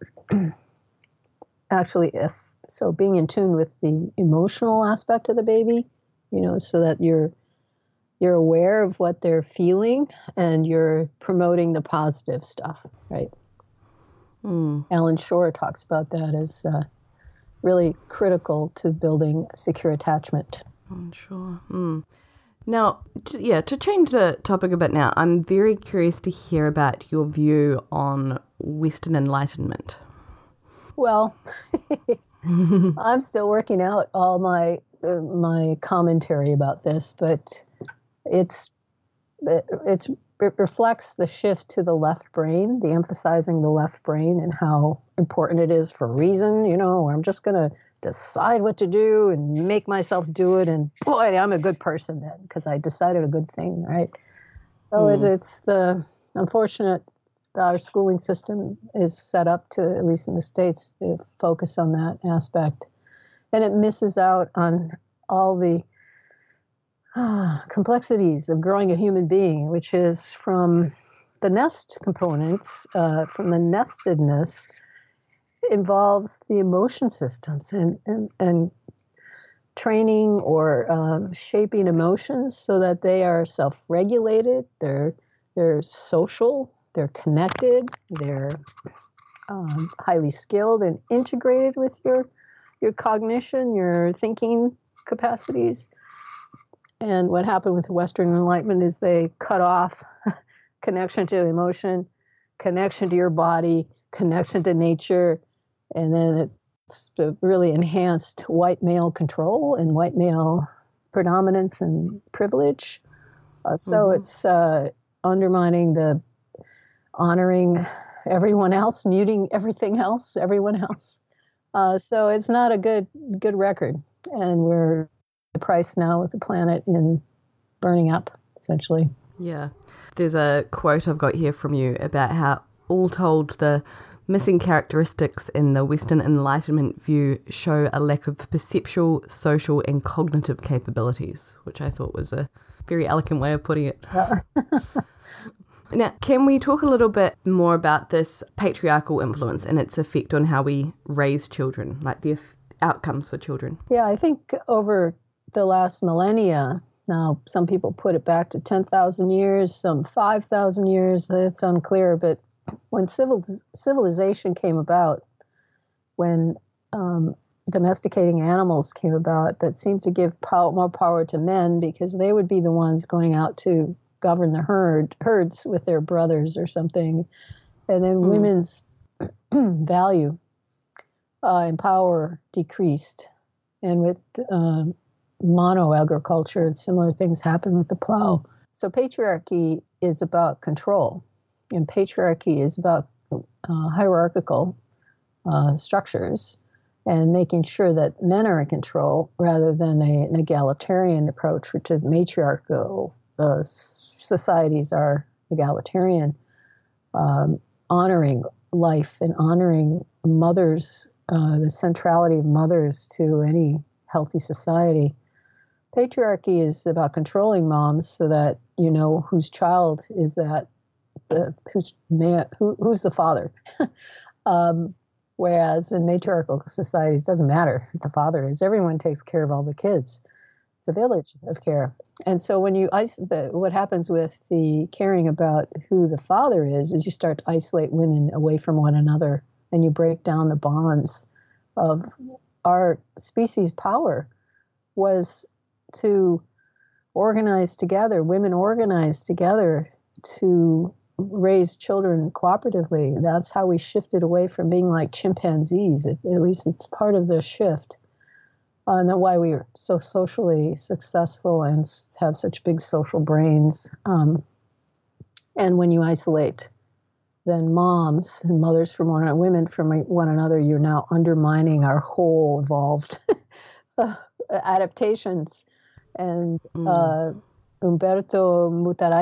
actually, if so, being in tune with the emotional aspect of the baby, you know, so that you're you're aware of what they're feeling and you're promoting the positive stuff, right? Mm. Alan Shore talks about that as uh, really critical to building secure attachment. I'm sure. Mm. Now, yeah, to change the topic a bit now, I'm very curious to hear about your view on Western Enlightenment. Well, I'm still working out all my uh, my commentary about this, but it's it's it reflects the shift to the left brain, the emphasizing the left brain and how important it is for reason. You know, I'm just going to decide what to do and make myself do it, and boy, I'm a good person then because I decided a good thing, right? So mm. it's, it's the unfortunate. Our schooling system is set up to, at least in the States, to focus on that aspect. And it misses out on all the uh, complexities of growing a human being, which is from the nest components, uh, from the nestedness, involves the emotion systems and, and, and training or um, shaping emotions so that they are self-regulated, they're, they're social, they're connected, they're um, highly skilled and integrated with your your cognition, your thinking capacities. And what happened with Western Enlightenment is they cut off connection to emotion, connection to your body, connection to nature, and then it's really enhanced white male control and white male predominance and privilege. Uh, so mm-hmm. it's uh, undermining the honoring everyone else, muting everything else, everyone else. Uh, so it's not a good good record. And we're the price now with the planet in burning up, essentially. Yeah. There's a quote I've got here from you about how, all told, the missing characteristics in the Western Enlightenment view show a lack of perceptual, social, and cognitive capabilities, which I thought was a very elegant way of putting it. Yeah. Now, can we talk a little bit more about this patriarchal influence and its effect on how we raise children, like the f- outcomes for children? Yeah, I think over the last millennia, now some people put it back to ten thousand years, some five thousand years, it's unclear, but when civil, civilization came about, when um, domesticating animals came about, that seemed to give power, more power to men because they would be the ones going out to govern the herd herds with their brothers or something. And then mm. women's value uh, and power decreased. And with uh, mono-agriculture and similar things happen with the plow. So patriarchy is about control. And patriarchy is about uh, hierarchical uh, structures and making sure that men are in control rather than a, an egalitarian approach, which is matriarchal. Uh, societies are egalitarian, um, honoring life and honoring mothers, uh, the centrality of mothers to any healthy society. Patriarchy is about controlling moms so that you know whose child is that, uh, who's man, who, who's the father. um, whereas in matriarchal societies, it doesn't matter who the father is. Everyone takes care of all the kids. It's a village of care. And so when you, what happens with the caring about who the father is, is you start to isolate women away from one another and you break down the bonds of our species' power was to organize together, women organize together to raise children cooperatively. That's how we shifted away from being like chimpanzees. At, at least it's part of the shift. Uh, and that's why we are so socially successful and have such big social brains. Um, and when you isolate, then moms and mothers from one another, women from one another, you're now undermining our whole evolved adaptations. And mm. uh, Humberto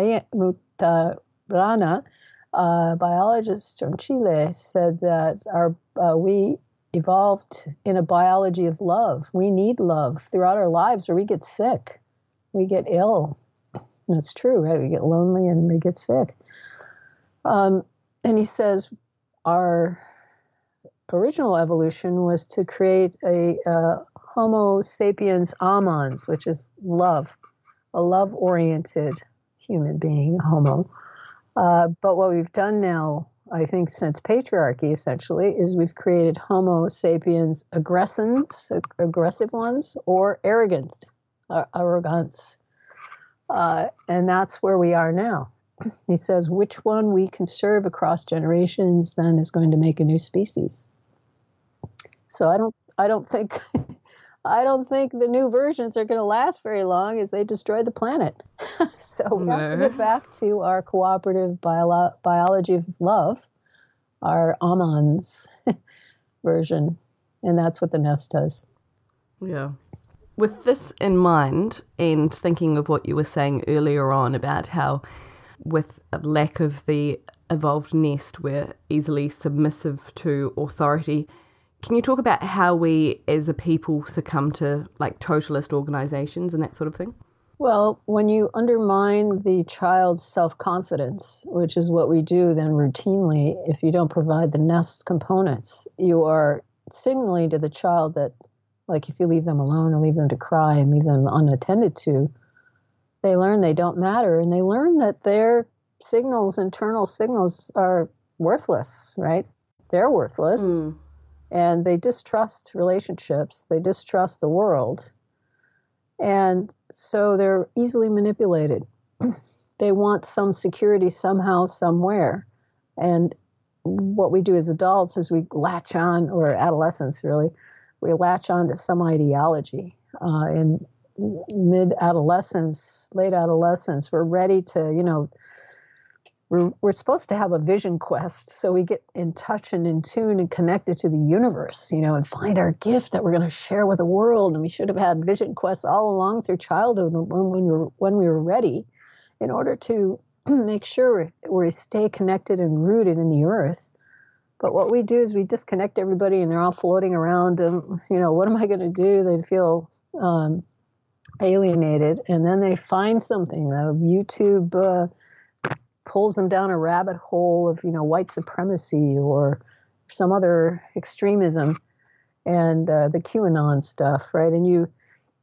Mutarrana, a biologist from Chile, said that our uh, we evolved in a biology of love. We need love throughout our lives or we get sick. We get ill. That's true, right? We get lonely and we get sick. Um, and he says our original evolution was to create a uh, Homo sapiens amans, which is love, a love-oriented human being, Homo. Uh, but what we've done now, I think since patriarchy essentially, is we've created Homo sapiens aggressans, ag- aggressive ones, or arrogant, uh, arrogance. Uh, and that's where we are now. He says which one we conserve across generations then is going to make a new species. So I don't, I don't think, I don't think the new versions are going to last very long as they destroy the planet. So we have to get back to our cooperative bio- biology of love, our Amans version, and that's what the nest does. Yeah. With this in mind, and thinking of what you were saying earlier on about how with a lack of the evolved nest, we're easily submissive to authority. Can you talk about how we as a people succumb to like totalist organizations and that sort of thing? Well, when you undermine the child's self-confidence, which is what we do then routinely, if you don't provide the nest components, you are signaling to the child that, like if you leave them alone and leave them to cry and leave them unattended to, they learn they don't matter, and they learn that their signals, internal signals, are worthless, right? They're worthless. Mm. And they distrust relationships. They distrust the world. And so they're easily manipulated. They want some security somehow, somewhere. And what we do as adults is we latch on, or adolescents really, we latch on to some ideology. Uh, in mid-adolescence, late adolescence, we're ready to, you know, we're, we're supposed to have a vision quest, so we get in touch and in tune and connected to the universe, you know, and find our gift that we're going to share with the world. And we should have had vision quests all along through childhood when, when we were when we were ready, in order to make sure we stay connected and rooted in the earth. But what we do is we disconnect everybody, and they're all floating around. And, you know, what am I going to do? They feel um, alienated. And then they find something. The YouTube uh, pulls them down a rabbit hole of, you know, white supremacy or some other extremism, and uh, the QAnon stuff, right? And you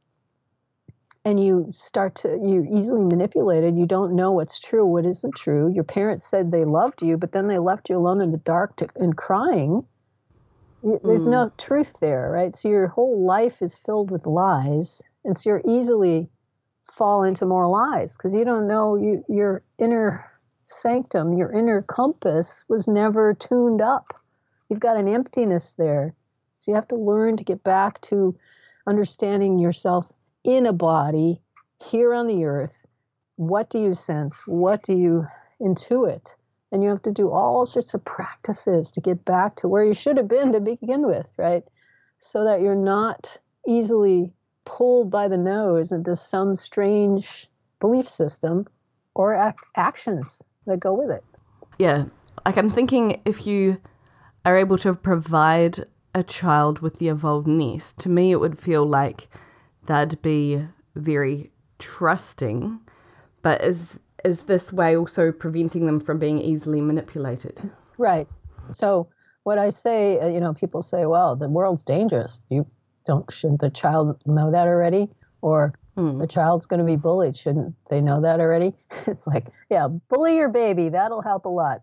and you start to, you're easily manipulated. You don't know what's true, what isn't true. Your parents said they loved you, but then they left you alone in the dark to, and crying. There's mm. no truth there, right? So your whole life is filled with lies, and so you're easily fall into more lies because you don't know you, your inner sanctum, your inner compass was never tuned up. You've got an emptiness there. So you have to learn to get back to understanding yourself in a body here on the earth. What do you sense? What do you intuit? And you have to do all sorts of practices to get back to where you should have been to begin with, right? So that you're not easily pulled by the nose into some strange belief system or ac- actions that go with it. Yeah, like I'm thinking if you are able to provide a child with the evolved nest, to me it would feel like they'd be very trusting, but is is this way also preventing them from being easily manipulated? Right. So what I say, uh, you know, people say, well, the world's dangerous. You don't, shouldn't the child know that already? Or hmm. the child's going to be bullied. Shouldn't they know that already? It's like, yeah, bully your baby. That'll help a lot.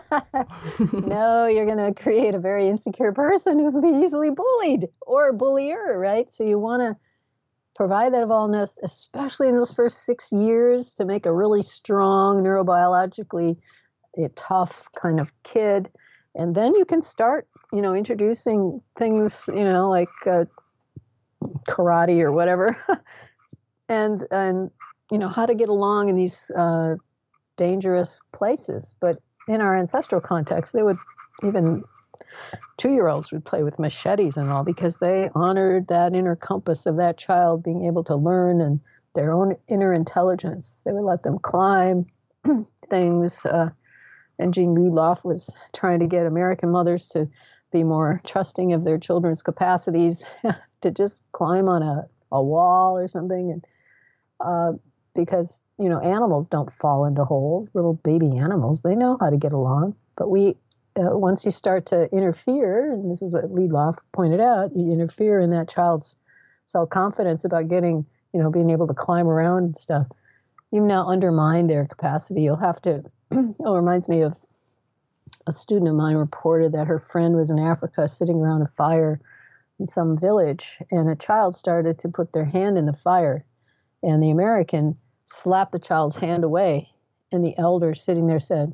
No, you're going to create a very insecure person who's be easily bullied or a bullier, right? So you want to provide that evolvedness, especially in those first six years, to make a really strong, neurobiologically a tough kind of kid. And then you can start, you know, introducing things, you know, like uh, karate or whatever, and, and, you know, how to get along in these uh, dangerous places. But in our ancestral context, they would even... two-year-olds would play with machetes and all because they honored that inner compass of that child being able to learn and their own inner intelligence. They would let them climb things. Uh, and Jean Ludloff was trying to get American mothers to be more trusting of their children's capacities to just climb on a, a wall or something. And uh, because, you know, animals don't fall into holes. Little baby animals, they know how to get along. But we Uh, once you start to interfere, and this is what Ludloff pointed out, you interfere in that child's self-confidence about getting, you know, being able to climb around and stuff. You've now undermined their capacity. You'll have to, it reminds me of a student of mine reported that her friend was in Africa sitting around a fire in some village, and a child started to put their hand in the fire, and the American slapped the child's hand away, and the elder sitting there said,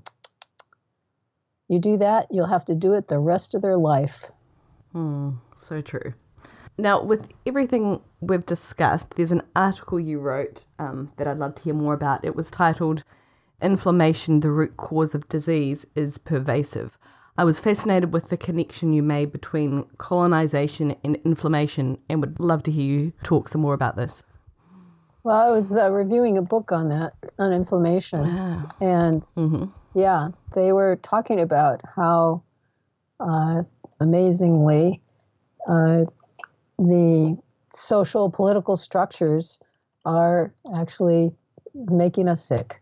you do that, you'll have to do it the rest of their life. Hmm, so true. Now, with everything we've discussed, there's an article you wrote um, that I'd love to hear more about. It was titled, Inflammation, the Root Cause of Disease is Pervasive. I was fascinated with the connection you made between colonization and inflammation and would love to hear you talk some more about this. Well, I was uh, reviewing a book on that, on inflammation. Wow. And mm-hmm. yeah, they were talking about how uh, amazingly uh, the social political structures are actually making us sick.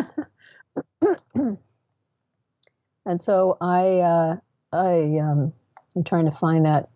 And so I, uh, I, um, I'm trying to find that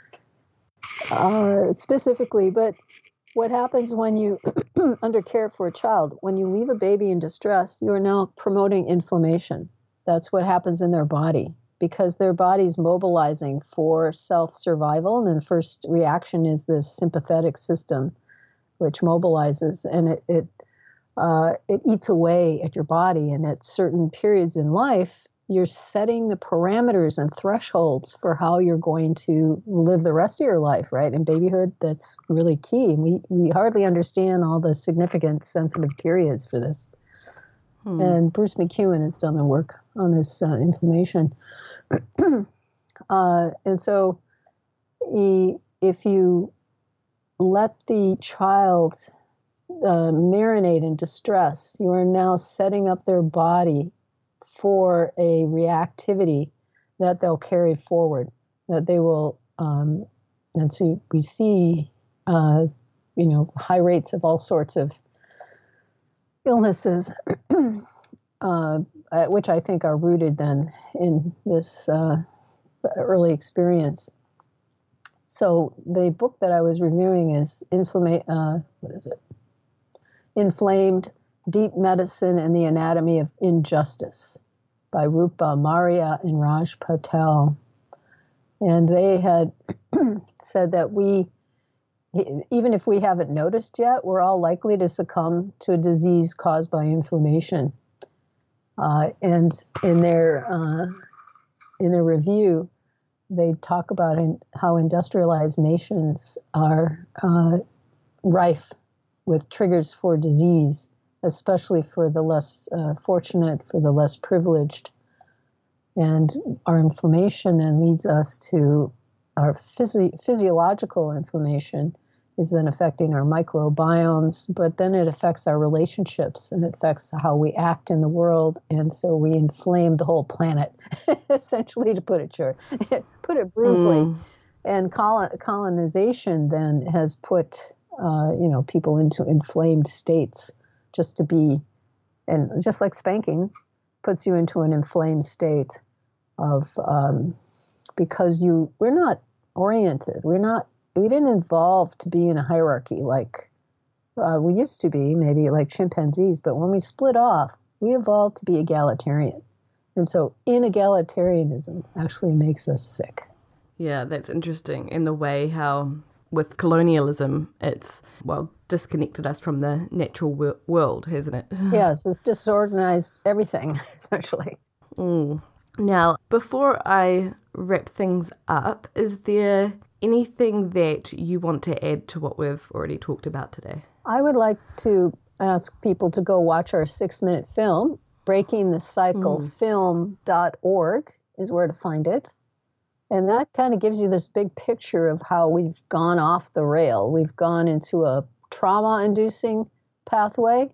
uh, specifically, but what happens when you under care for a child, when you leave a baby in distress, you are now promoting inflammation. That's what happens in their body because their body's mobilizing for self-survival. And then the first reaction is this sympathetic system, which mobilizes, and it, it, uh, it eats away at your body. And at certain periods in life, you're setting the parameters and thresholds for how you're going to live the rest of your life, right? In babyhood, that's really key. And we, we hardly understand all the significant sensitive periods for this. Hmm. And Bruce McEwen has done the work on this uh, inflammation. uh, and so he, if you let the child uh, marinate in distress, you are now setting up their body for a reactivity that they'll carry forward, that they will, um, and so we see, uh, you know, high rates of all sorts of illnesses, uh, which I think are rooted then in this uh, early experience. So the book that I was reviewing is Inflama- uh, what is it? Inflamed, Deep Medicine and the Anatomy of Injustice by Rupa Maria and Raj Patel. And they had said that we, even if we haven't noticed yet, we're all likely to succumb to a disease caused by inflammation. Uh, and in their uh, in their review, they talk about in, how industrialized nations are uh, rife with triggers for disease, especially for the less uh, fortunate, for the less privileged. And our inflammation then leads us to our physi- physiological inflammation is then affecting our microbiomes, but then it affects our relationships and it affects how we act in the world. And so we inflame the whole planet, essentially, to put it short, put it brutally. Mm. And colon- colonization then has put, uh, you know, people into inflamed states just to be, and just like spanking puts you into an inflamed state of, um, because you, we're not oriented. We're not, we didn't evolve to be in a hierarchy like uh, we used to be, maybe like chimpanzees. But when we split off, we evolved to be egalitarian. And so inegalitarianism actually makes us sick. Yeah, that's interesting in the way how with colonialism, it's, well, disconnected us from the natural wor- world, hasn't it? Yes, it's disorganized everything, essentially. Mm. Now, before I wrap things up, is there anything that you want to add to what we've already talked about today? I would like to ask people to go watch our six-minute film. breaking the cycle film dot org is where to find it. And that kind of gives you this big picture of how we've gone off the rail. We've gone into a trauma-inducing pathway,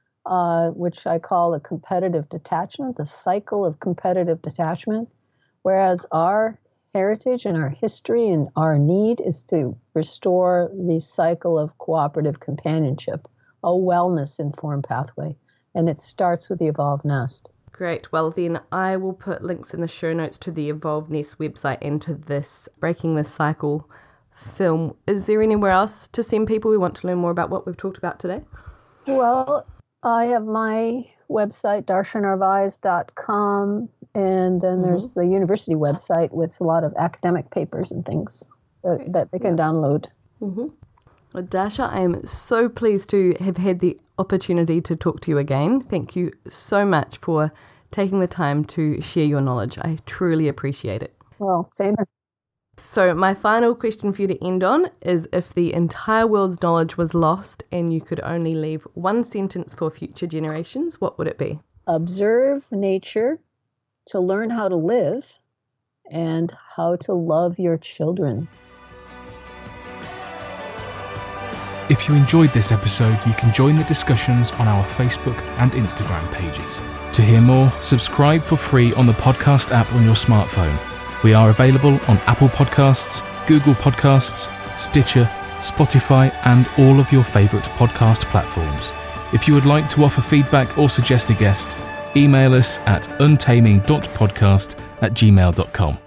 uh, which I call a competitive detachment, the cycle of competitive detachment, whereas our heritage and our history and our need is to restore the cycle of cooperative companionship, a wellness-informed pathway. And it starts with the Evolved Nest. Great. Well, then I will put links in the show notes to the Evolved Nest website and to this Breaking the Cycle film. Is there anywhere else to send people who want to learn more about what we've talked about today? Well, I have my website, darshan narvaez dot com, and then mm-hmm. there's the university website with a lot of academic papers and things that, that they can yeah. download. Mm-hmm. Well, Darsha, I am so pleased to have had the opportunity to talk to you again. Thank you so much for taking the time to share your knowledge. I truly appreciate it. Well, same. So my final question for you to end on is, if the entire world's knowledge was lost and you could only leave one sentence for future generations, what would it be? Observe nature to learn how to live and how to love your children. If you enjoyed this episode, you can join the discussions on our Facebook and Instagram pages. To hear more, subscribe for free on the podcast app on your smartphone. We are available on Apple Podcasts, Google Podcasts, Stitcher, Spotify, and all of your favourite podcast platforms. If you would like to offer feedback or suggest a guest, email us at untaming dot podcast at gmail dot com.